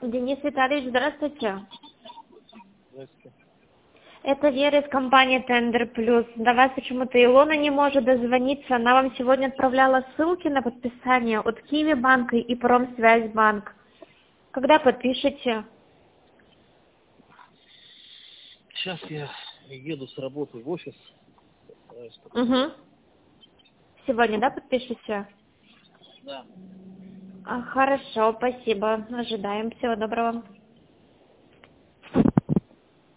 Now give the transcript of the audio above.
Денис Витальевич, здравствуйте. Здравствуйте. Это Вера из компании Тендер Плюс. До вас почему-то Илона не может дозвониться. Она вам сегодня отправляла ссылки на подписание от Киви банка и Промсвязьбанк. Когда подпишете? Сейчас я еду с работы в офис. Угу. Сегодня, да, подпишете? Да. Хорошо, спасибо. Ожидаем. Всего доброго.